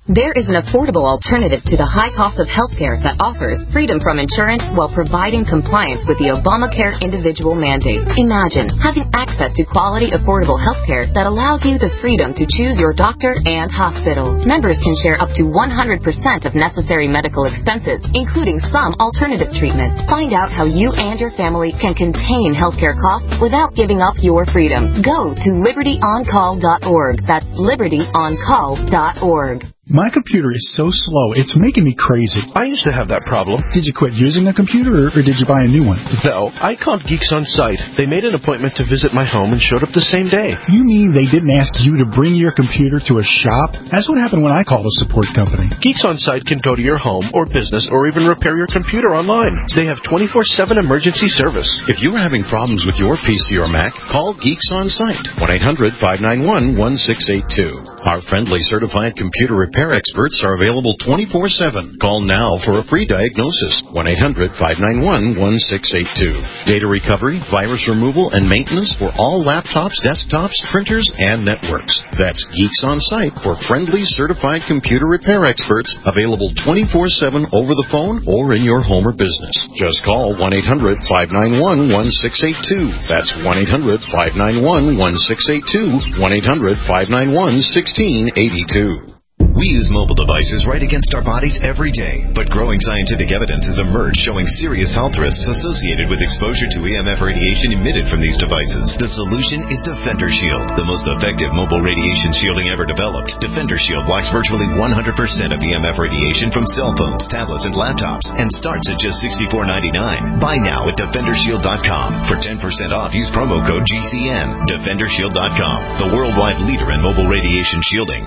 There is an affordable alternative to the high cost of healthcare that offers freedom from insurance while providing compliance with the Obamacare individual mandate. Imagine having access to quality, affordable healthcare that allows you the freedom to choose your doctor and hospital. Members can share up to one hundred percent of necessary medical expenses, including some alternative treatments. Find out how you and your family can contain healthcare costs without giving up your freedom. Go to liberty on call dot org. That's liberty on call dot org. My computer is so slow, it's making me crazy. I used to have that problem. Did you quit using a computer, or, or did you buy a new one? No, I called Geeks On Site. They made an appointment to visit my home and showed up the same day. You mean they didn't ask you to bring your computer to a shop? That's what happened when I called a support company. Geeks On Site can go to your home or business or even repair your computer online. They have twenty-four seven emergency service. If you're having problems with your P C or Mac, call Geeks On Site, one eight hundred five nine one one six eight two. Our friendly certified computer repair experts are available twenty-four seven. Call now for a free diagnosis, one eight hundred five nine one one six eight two. Data recovery, virus removal, and maintenance for all laptops, desktops, printers, and networks. That's Geeks On Site for friendly certified computer repair experts, available twenty-four seven over the phone or in your home or business. Just call one eight hundred five nine one one six eight two. That's one eight hundred five nine one one six eight two, one eight hundred five nine one one six eight two. We use mobile devices right against our bodies every day, but growing scientific evidence has emerged showing serious health risks associated with exposure to E M F radiation emitted from these devices. The solution is Defender Shield, the most effective mobile radiation shielding ever developed. Defender Shield blocks virtually one hundred percent of E M F radiation from cell phones, tablets, and laptops, and starts at just sixty-four ninety-nine. Buy now at defender shield dot com. For ten percent off, use promo code G C N. defender shield dot com, the worldwide leader in mobile radiation shielding.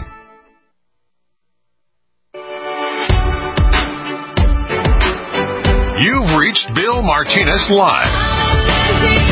You've reached Bill Martinez Live.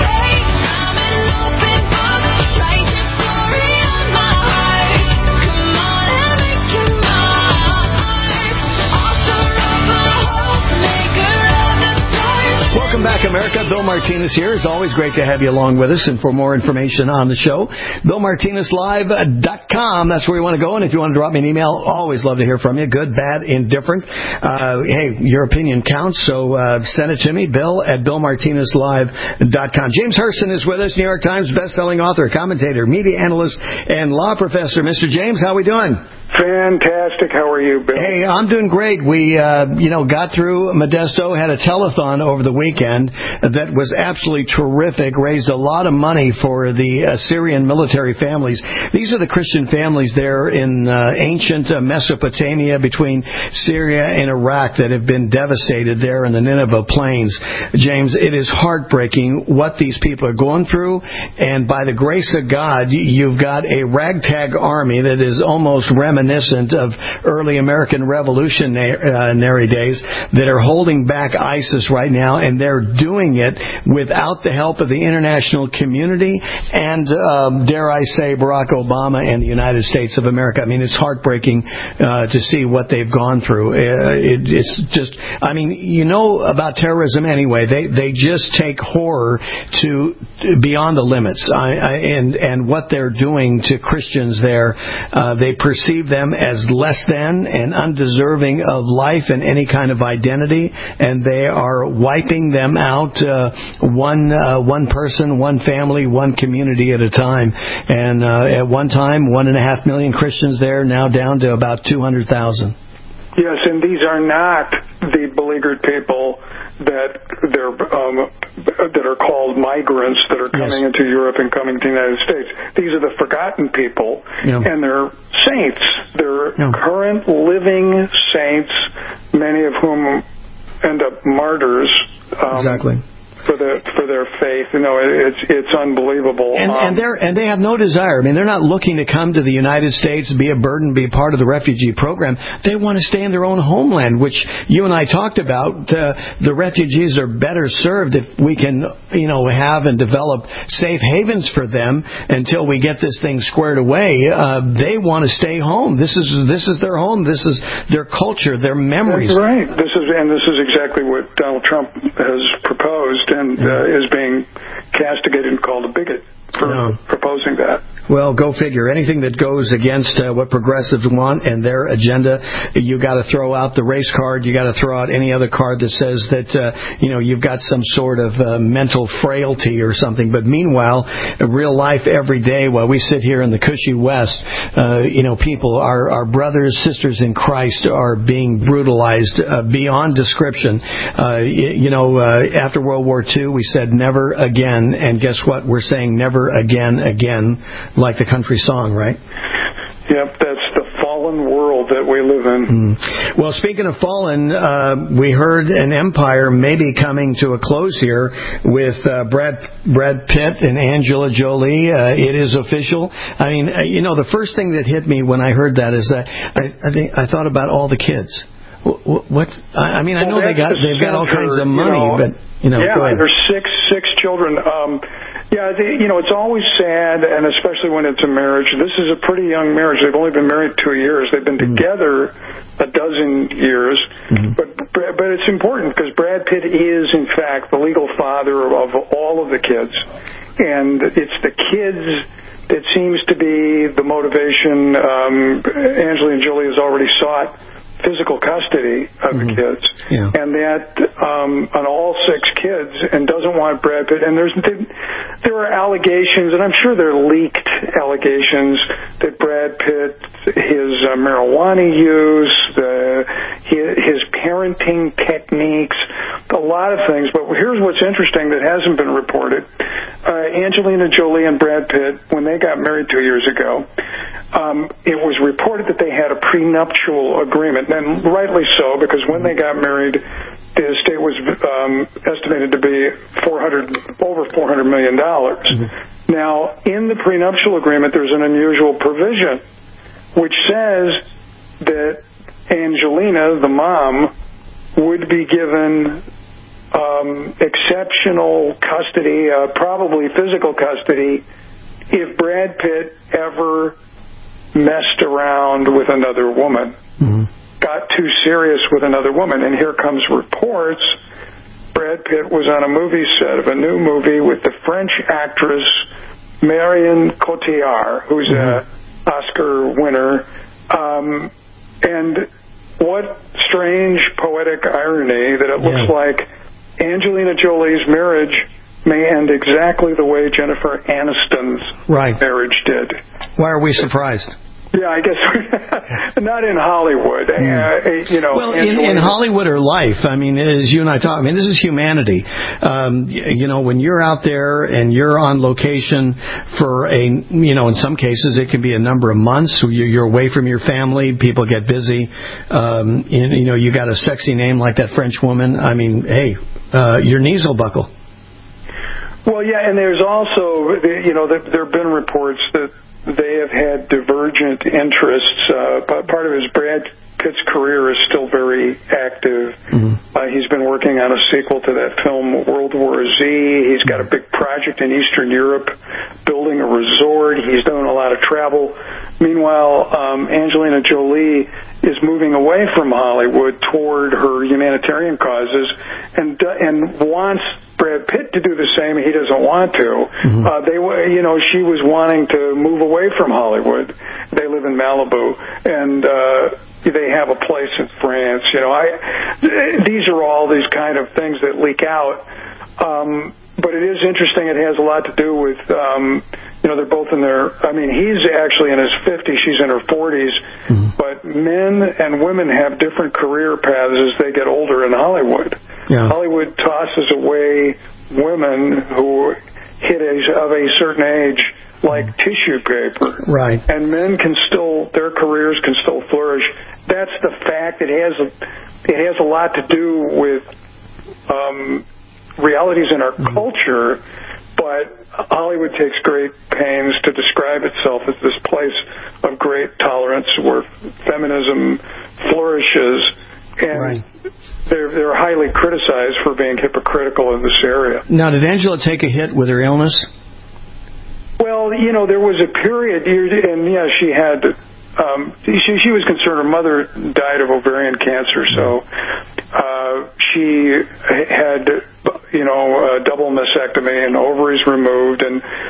Welcome back, America. Bill Martinez here. It's always great to have you along with us. And for more information on the show, bill martinez live dot com. That's where you want to go. And if you want to drop me an email, always love to hear from you. Good, bad, indifferent. Uh, hey, your opinion counts. So uh, send it to me, Bill at bill martinez live dot com. James Hurston is with us, New York Times bestselling author, commentator, media analyst, and law professor. Mister James, how are we doing? Fantastic. How are you, Bill? Hey, I'm doing great. We, uh, you know, got through Modesto, had a telethon over the weekend that was absolutely terrific, raised a lot of money for the uh, Syrian military families. These are the Christian families there in uh, ancient uh, Mesopotamia between Syria and Iraq that have been devastated there in the Nineveh plains. James, it is heartbreaking what these people are going through, and by the grace of God, you've got a ragtag army that is almost reminiscent of early American revolutionary days that are holding back ISIS right now, and they're doing it without the help of the international community and, um, dare I say, Barack Obama and the United States of America. I mean, it's heartbreaking uh, to see what they've gone through. Uh, it, it's just, I mean, you know about terrorism anyway. They they just take horror to, to beyond the limits, I, I, and and what they're doing to Christians there. Uh, they perceive them as less than and undeserving of life and any kind of identity, and they are wiping them out uh, one uh, one person, one family, one community at a time. And uh, at one time, one and a half million Christians there, now down to about two hundred thousand. Yes, and these are not the beleaguered people that they're um, that are called migrants that are coming yes. into Europe and coming to the United States. These are the forgotten people, yeah. and they're saints. They're yeah. current living saints, many of whom end up martyrs. Um, exactly. For their for their faith, you know, it's it's unbelievable. And, um, and they're and they have no desire. I mean, they're not looking to come to the United States, be a burden, be part of the refugee program. They want to stay in their own homeland, which you and I talked about. Uh, the refugees are better served if we can, you know, have and develop safe havens for them until we get this thing squared away. Uh, they want to stay home. This is this is their home. This is their culture, their memories. That's right. This is and this is exactly what Donald Trump has proposed. And uh, is being castigated and called a bigot. for No. proposing that. Well, go figure. Anything that goes against uh, what progressives want and their agenda, you got to throw out the race card. You got to throw out any other card that says that uh, you know you've got some sort of uh, mental frailty or something. But meanwhile, in real life, every day, while we sit here in the cushy West, uh, you know, people, our our brothers, sisters in Christ, are being brutalized uh, beyond description. Uh, you, you know, uh, after World War Two, we said never again, and guess what? We're saying never again, again. Like the country song, right? Yep, that's the fallen world that we live in. Mm. Well, speaking of fallen, uh, we heard an empire maybe coming to a close here with uh, Brad Brad Pitt and Angela Jolie. Uh, it is official. I mean, uh, you know, the first thing that hit me when I heard that is that I, I think I thought about all the kids. What? What's, I mean, I know well, they got the they've got all center, kinds of money, you know, but you know, yeah, go ahead. there's six six children. Um, Yeah, they, you know, it's always sad, and especially when it's a marriage. This is a pretty young marriage. They've only been married two years. They've been mm-hmm. together a dozen years. Mm-hmm. But but it's important because Brad Pitt is, in fact, the legal father of all of the kids. And it's the kids that seems to be the motivation. Um, Angelina Jolie has already sought physical custody of mm-hmm. the kids, yeah. and that um, on all six kids, and doesn't want Brad Pitt. And there's there are allegations, and I'm sure they're leaked allegations that Brad Pitt, his uh, marijuana use, the, his, his parenting techniques, a lot of things. But here's what's interesting that hasn't been reported: uh, Angelina Jolie and Brad Pitt, when they got married two years ago, um, it was reported that they had a prenuptial agreement. And rightly so, because when they got married, the estate was um, estimated to be four hundred, over four hundred million dollars. Mm-hmm. Now, in the prenuptial agreement, there's an unusual provision which says that Angelina, the mom, would be given um, exceptional custody, uh, probably physical custody, if Brad Pitt ever messed around with another woman. Mm-hmm. Got too serious with another woman. And here comes reports Brad Pitt was on a movie set of a new movie with the French actress Marion Cotillard, who's mm-hmm. an Oscar winner. Um, and what strange poetic irony that it looks yeah. like Angelina Jolie's marriage may end exactly the way Jennifer Aniston's right. marriage did. Why are we surprised? Yeah, I guess not in Hollywood. Mm. Uh, you know, well, in, in Hollywood or life, I mean, as you and I talk, I mean, this is humanity. Um, you know, when you're out there and you're on location for a, you know, in some cases it can be a number of months. You're away from your family. People get busy. Um, and, you know, you got a sexy name like that French woman. I mean, hey, uh, your knees will buckle. Well, yeah, and there's also, you know, there have been reports that they have had divergent interests. Uh, part of his Brad Pitt's career is still very active. Mm-hmm. Uh, he's been working on a sequel to that film World War Z. He's got a big project in Eastern Europe, building a resort. He's doing a lot of travel. Meanwhile, um, Angelina Jolie is moving away from Hollywood toward her humanitarian causes, and uh, and wants Brad Pitt to do the same. He doesn't want to. Mm-hmm. Uh, they, you know, she was wanting to move away from Hollywood. They live in Malibu, and uh, they have a place in France. You know, I. These are all these kind of things that leak out. Um, but it is interesting. It has a lot to do with, um, you know, they're both in their, I mean, he's actually in his fifties, she's in her forties, mm-hmm. but men and women have different career paths as they get older in Hollywood. Yeah. Hollywood tosses away women who hit a, of a certain age like mm-hmm. tissue paper. Right. And men can still, their careers can still flourish. That's the fact. It has a, it has a lot to do with, um, realities in our mm-hmm. culture, but Hollywood takes great pains to describe itself as this place of great tolerance where feminism flourishes, and right. they're they're highly criticized for being hypocritical in this area. Now, did Angela take a hit with her illness? Well, you know, there was a period, and yeah, she had. Um, she, she was concerned. Her mother died of ovarian cancer, so uh, she had, you know, a double mastectomy and ovaries removed. And during the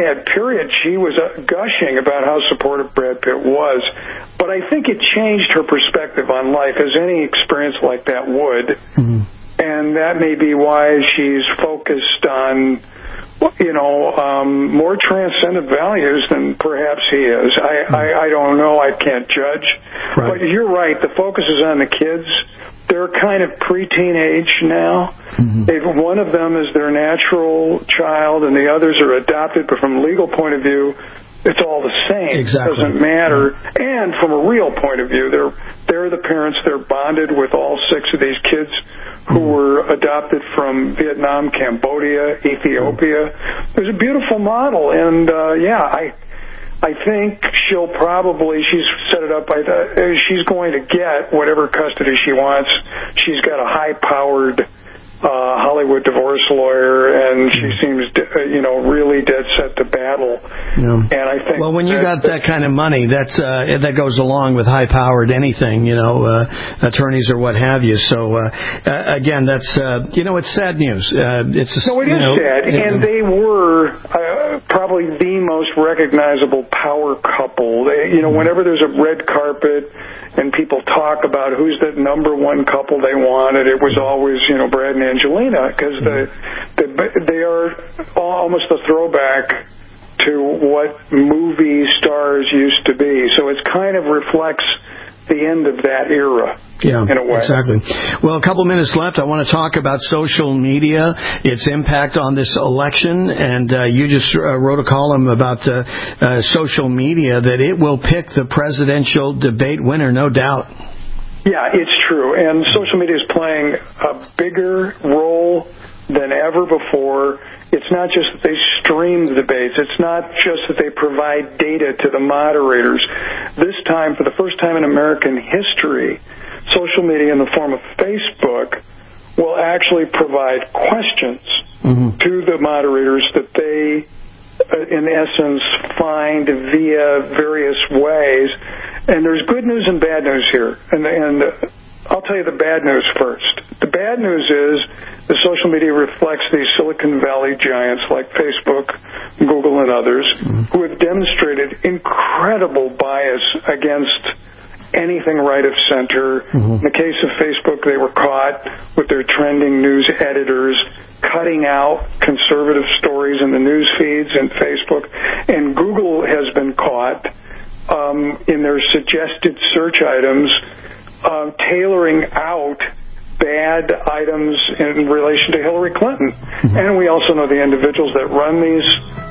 had, period, she was uh, gushing about how supportive Brad Pitt was. But I think it changed her perspective on life, as any experience like that would. Mm-hmm. And that may be why she's focused on, you know, um, more transcendent values than perhaps he is. I, mm-hmm. I, I don't know. I can't judge. Right. But you're right. The focus is on the kids. They're kind of preteen age now. Mm-hmm. They've, one of them is their natural child, and the others are adopted. But from a legal point of view, it's all the same. Exactly. It doesn't matter. Yeah. And from a real point of view, they're they're the parents. They're bonded with all six of these kids who mm-hmm. were adopted from Vietnam, Cambodia, Ethiopia. Mm-hmm. There's a beautiful model, and uh, yeah, I. I think she'll probably, she's set it up by the, she's going to get whatever custody she wants. She's got a high-powered uh, Hollywood divorce lawyer, and she seems, you know, really dead set to battle. Yeah. And I think, well, when you got that kind of money, that's uh, that goes along with high-powered anything, you know, uh, attorneys or what have you. So uh, uh, again, that's uh, you know, it's sad news. Uh, it's so it is know, sad, it, and they were uh, probably the most recognizable power couple. They, you know, whenever there's a red carpet and people talk about who's the number one couple they wanted, it was always, you know, Brad and Angelina, because the, the, they are almost a throwback to what movie stars used to be. So it kind of reflects the end of that era. Yeah, in a way. Exactly. Well, a couple minutes left. I want to talk about social media, its impact on this election, and uh, you just uh, wrote a column about uh, uh, social media, that it will pick the presidential debate winner, no doubt. Yeah, it's true. And social media is playing a bigger role than ever before. It's not just that they stream the debates. It's not just that they provide data to the moderators. This time, for the first time in American history, social media in the form of Facebook will actually provide questions mm-hmm. to the moderators that they, uh, in essence, find via various ways. And there's good news and bad news here. And, and I'll tell you the bad news first. The bad news is the social media reflects these Silicon Valley giants like Facebook, Google, and others mm-hmm. who have demonstrated incredible bias against anything right of center. Mm-hmm. In the case of Facebook, they were caught with their trending news editors cutting out conservative stories in the news feeds in Facebook. And Google has been caught um, in their suggested search items uh, tailoring out bad items in relation to Hillary Clinton. Mm-hmm. And we also know the individuals that run these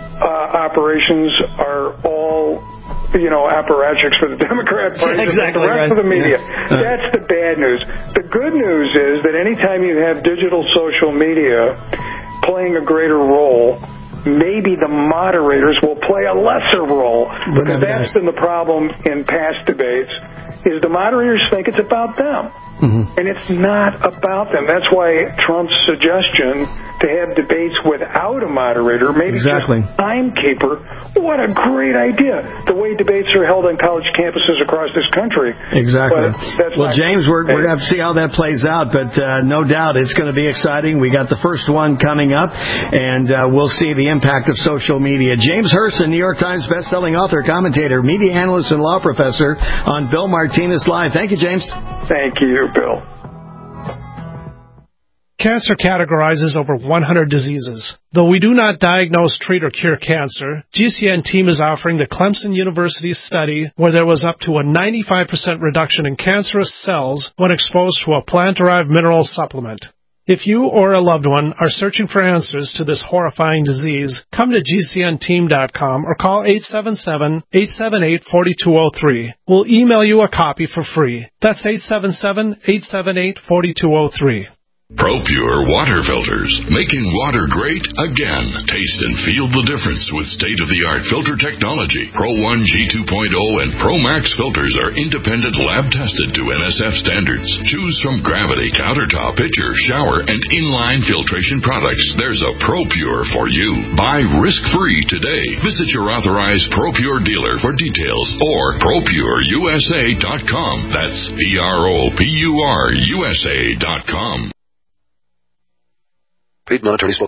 uh, operations are all, you know, apparatchiks for the Democrat Party, exactly the rest right. of the media. Yeah. That's the bad news. The good news is that anytime you have digital social media playing a greater role, maybe the moderators will play a lesser role. Because that's been the problem in past debates, is the moderators think it's about them. Mm-hmm. And it's not about them. That's why Trump's suggestion to have debates without a moderator, maybe exactly. just a timekeeper, what a great idea. The way debates are held on college campuses across this country. Exactly. That's well, James, we're, we're going to have to see how that plays out, but uh, no doubt it's going to be exciting. We got the first one coming up, and uh, we'll see the impact of social media. James Herson, New York Times bestselling author, commentator, media analyst, and law professor on Bill Martinez Live. Thank you, James. Thank you, Bill. Cancer categorizes over one hundred diseases. Though we do not diagnose, treat, or cure cancer, G C N team is offering the Clemson University study where there was up to a ninety-five percent reduction in cancerous cells when exposed to a plant-derived mineral supplement. If you or a loved one are searching for answers to this horrifying disease, come to G C N team dot com or call eight seven seven, eight seven eight, four two zero three. We'll email you a copy for free. That's eight seven seven, eight seven eight, four two zero three. ProPure water filters, making water great again. Taste and feel the difference with state-of-the-art filter technology. Pro one G two point oh and Pro Max filters are independent lab-tested to N S F standards. Choose from Gravity, Countertop, Pitcher, Shower, and Inline filtration products. There's a ProPure for you. Buy risk-free today. Visit your authorized ProPure dealer for details or Pro Pure U S A dot com. That's P R O P U R U S A dot com. Paid non-attorney